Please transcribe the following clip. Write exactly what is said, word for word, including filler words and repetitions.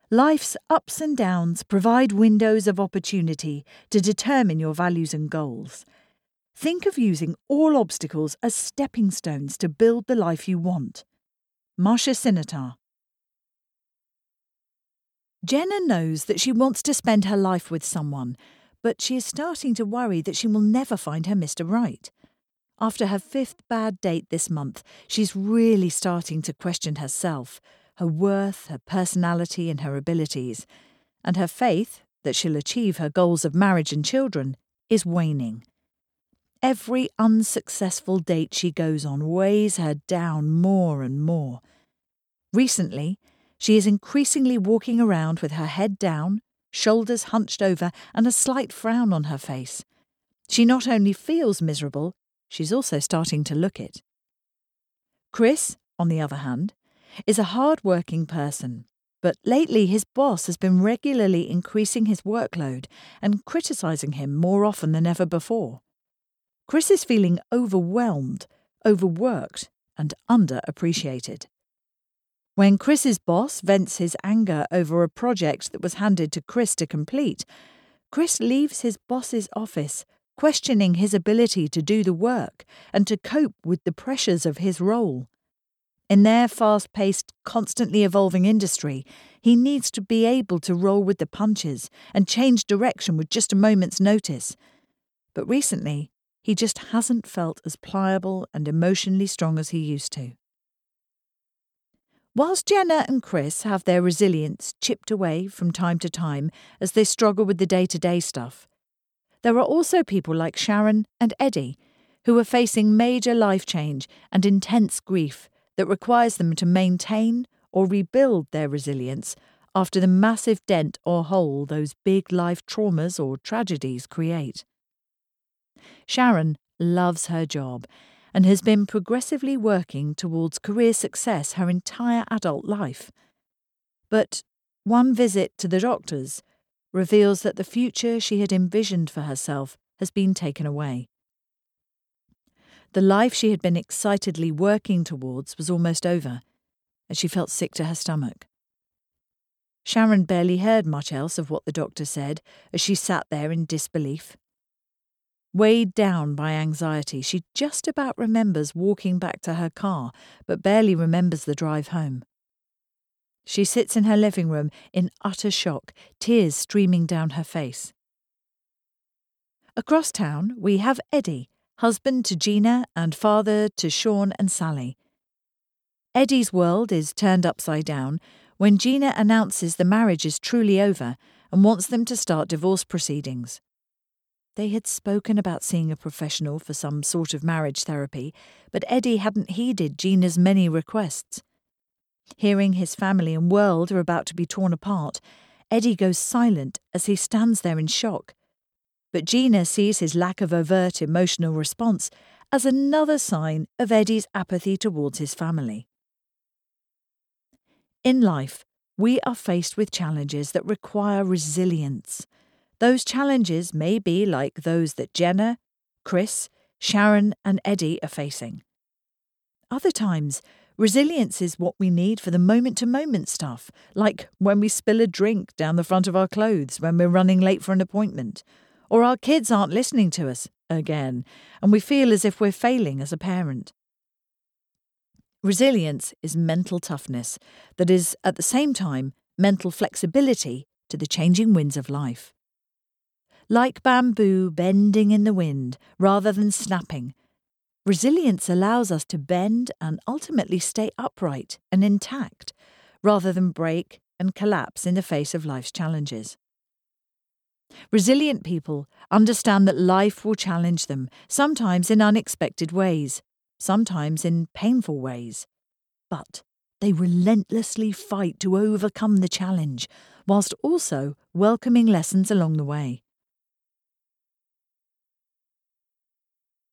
Life's ups and downs provide windows of opportunity to determine your values and goals. Think of using all obstacles as stepping stones to build the life you want. Marcia Sinatar. Jenna knows that she wants to spend her life with someone, but she is starting to worry that she will never find her Mister Right. After her fifth bad date this month, she's really starting to question herself, her worth, her personality and her abilities, and her faith that she'll achieve her goals of marriage and children is waning. Every unsuccessful date she goes on weighs her down more and more. Recently, she is increasingly walking around with her head down, shoulders hunched over, and a slight frown on her face. She not only feels miserable, she's also starting to look it. Chris, on the other hand, is a hard-working person, but lately his boss has been regularly increasing his workload and criticising him more often than ever before. Chris is feeling overwhelmed, overworked, and underappreciated. When Chris's boss vents his anger over a project that was handed to Chris to complete, Chris leaves his boss's office, questioning his ability to do the work and to cope with the pressures of his role. In their fast-paced, constantly evolving industry, he needs to be able to roll with the punches and change direction with just a moment's notice. But recently, he just hasn't felt as pliable and emotionally strong as he used to. Whilst Jenna and Chris have their resilience chipped away from time to time as they struggle with the day-to-day stuff, there are also people like Sharon and Eddie who are facing major life change and intense grief that requires them to maintain or rebuild their resilience after the massive dent or hole those big life traumas or tragedies create. Sharon loves her job and has been progressively working towards career success her entire adult life. But one visit to the doctors reveals that the future she had envisioned for herself has been taken away. The life she had been excitedly working towards was almost over, and she felt sick to her stomach. Sharon barely heard much else of what the doctor said as she sat there in disbelief. Weighed down by anxiety, she just about remembers walking back to her car, but barely remembers the drive home. She sits in her living room in utter shock, tears streaming down her face. Across town, we have Eddie, husband to Gina and father to Sean and Sally. Eddie's world is turned upside down when Gina announces the marriage is truly over and wants them to start divorce proceedings. They had spoken about seeing a professional for some sort of marriage therapy, but Eddie hadn't heeded Gina's many requests. Hearing his family and world are about to be torn apart, Eddie goes silent as he stands there in shock. But Gina sees his lack of overt emotional response as another sign of Eddie's apathy towards his family. In life, we are faced with challenges that require resilience. Those challenges may be like those that Jenna, Chris, Sharon and Eddie are facing. Other times, resilience is what we need for the moment-to-moment stuff, like when we spill a drink down the front of our clothes when we're running late for an appointment, or our kids aren't listening to us, again, and we feel as if we're failing as a parent. Resilience is mental toughness that is, at the same time, mental flexibility to the changing winds of life. Like bamboo bending in the wind rather than snapping, resilience allows us to bend and ultimately stay upright and intact, rather than break and collapse in the face of life's challenges. Resilient people understand that life will challenge them, sometimes in unexpected ways, sometimes in painful ways. But they relentlessly fight to overcome the challenge, whilst also welcoming lessons along the way.